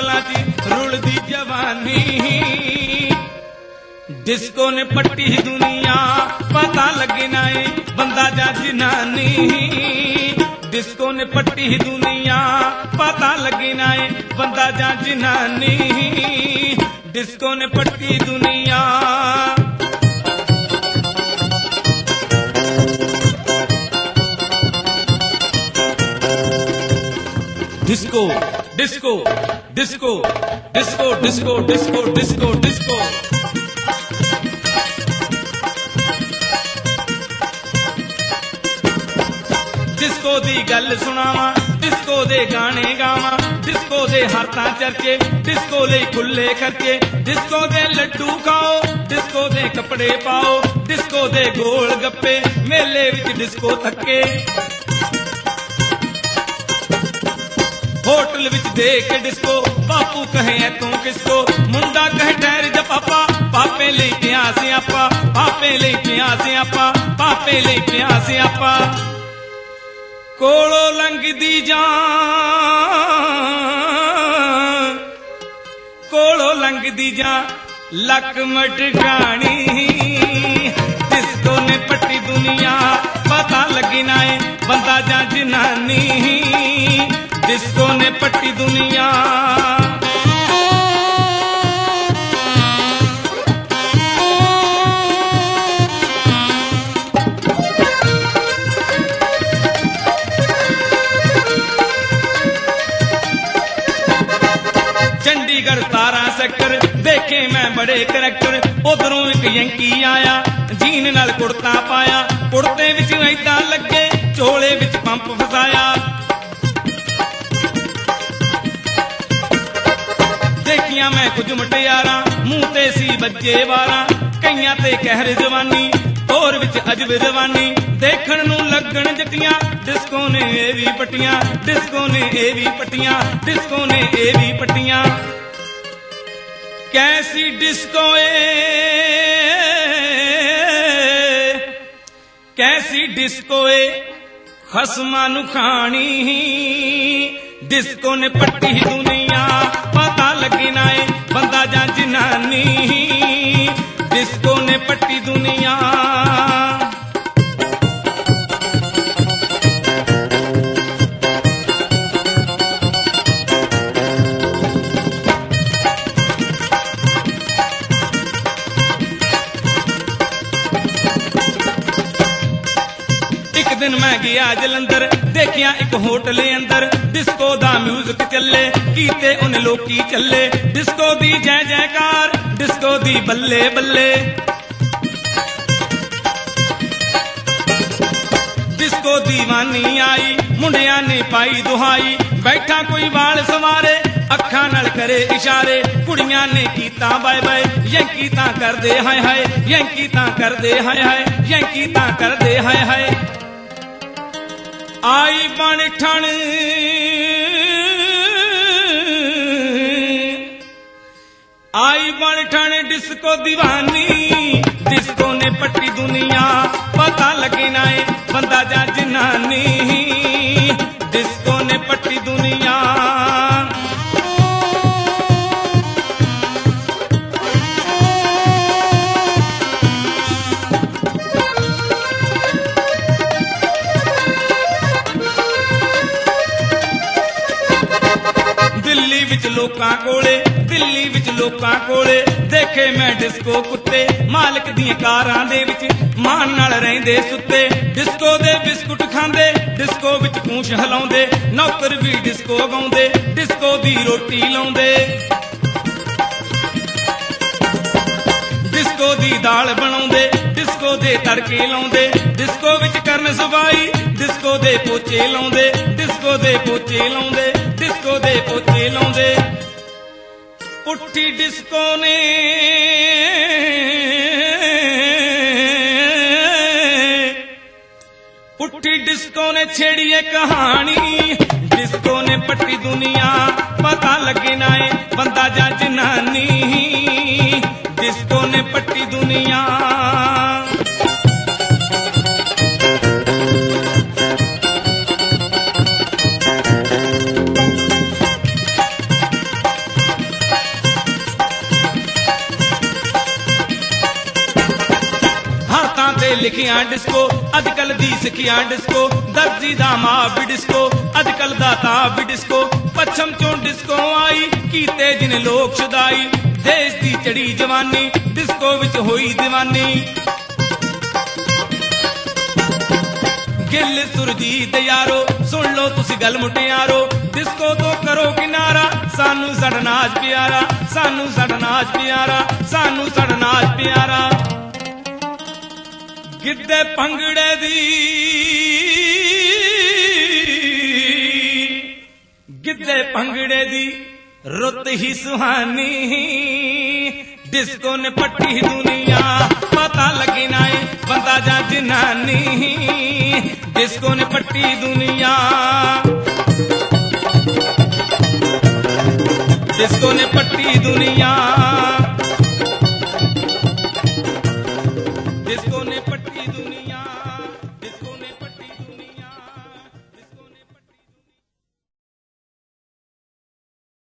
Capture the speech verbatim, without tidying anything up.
बोतलां च रुलदी जवानी। डिस्को ने पट्टी दुनिया पता लगे ना ए बंदा जा जनानी। डिस्को ने पट्टी दुनिया पता लगे ना ए बंदा जा जनानी। डिस्को ने पट्टी दुनिया। Disco Disco Disco Disco Disco Disco Disco Disco Disco दी गल सुनावा, डिस्को दे गाने गावा, डिस्को दे हाथां चर्चे, डिस्को ले खुले खर्चे। डिस्को दे लड्डू खाओ, डिस्को दे कपड़े पाओ, डिस्को दे गोल गप्पे, मेले विच डिस्को थके। होटल विच देख डिस्को, बापू कहे ऐ तू किसको, मुंडा कहे ठहर जा पापा, पापे ले पिया से आपा, पापे ले पिया से आपा, पापे ले पिया से आपा। कोलो लंघदी जां, कोलो लंघदी जां लक मटकानी। डिस्को ने पट्टी दुनिया पता लगी ना ए बंदा जा जनानी। डिस्को ने पट्टी दुनिया। चंडीगढ़ सतारा सेक्टर देखे मैं बड़े करैक्टर। उधरों एक यंकी आया जीन नाल कुड़ता पाया, कुड़ते विच ऐदा लगे चोले विच पंप फसाया। देखिया मैं कुछ मुटियारा मुंह ते सी बज्जे वारा, कईयां ते कहर जवानी तोर विच अजब रवानी। देखण नूं लगण जटियां डिस्को ने ए भी पट्टियां, डिस्को ने ए भी पट्टियां, डिस्को ने ए भी पट्टियां। कैसी डिस्को ए, कैसी डिस्को ए खसमां नूं खानी। डिस्को ने पट्टी दुनिया पता लगे ना ए बंदा जा जनानी। डिस्को ने पट्टी दुनिया। एक दिन मैं गया जलंधर, देखिया एक होटल अंदर डिस्को दा म्यूजिक चले, कीते उन लोकी चले। डिस्को दी जय जयकार, डिस्को दी बल्ले बल्ले। डिस्को दीवानी आई मुंडिया ने पाई दुहाई, बैठा कोई वाल सवारे अखा नाल करे इशारे। कुड़ियां ने कीता बाय बाय, यंकी तां करदे हाय हाय, यंकी तां करदे हाय हाय, यंकी तां करदे हाय हाय। आई बन ठण आई बन ठण डिस्को दीवानी। डिस्को ने पट्टी दुनिया पता लगे ना ए बंदा जा जनानी। डिस्को ने पट्टी दुनिया। दिल्ली विच लोकां कोले, दिल्ली विच लोकां कोले देखे मैं डिस्को कुत्ते, मालक दियां कारां दे विच मान नाल रहिंदे सुत्ते। डिस्को दे बिस्कुट खांदे, डिस्को विच पूंछ हिलाउंदे, नौकर भी डिस्को गाउंदे, डिस्को दी रोटी लाउंदे। डिस्को दी दाल बनाउंदे, डिस्को दे तड़के लाउंदे, डिस्को विच करन सफाई, डिस्को दे पोचे लाउंदे, डिस्को दे पोचे लाउंदे, डिस्को दे पोचे लाउंदे। पुट्ठी डिस्को ने पुट्ठी डिस्को ने छेड़ी है कहानी। डिस्को ने पट्टी दुनिया पता लगे ना ए बंदा जा जनानी। डिस्को ने पट्टी दुनिया। डिस्को अजकल दी सिखियां डिस्को दर्जी दा मां भी डिस्को अजकल दा तां भी डिस्को पच्छम चों डिस्को आई कीते जिन लोक शुदाई देश दी चढ़ी जवानी डिस्को विच होई दीवानी गिल सुरजीत यारो सुन लो तुसी गल मुटियारो डिस्को तो करो किनारा सानू साडा नाच प्यारा सानू साडा नाच प्यारा सानू साडा नाच प्यारा गिद्दे भंगड़े दी गिद्दे भंगड़े दी रुत ही सुहानी डिस्को ने पट्टी दुनिया पता लगी नाए बंदा जा जनानी डिस्को ने पट्टी दुनिया डिस्को ने पट्टी दुनिया डिस्को ने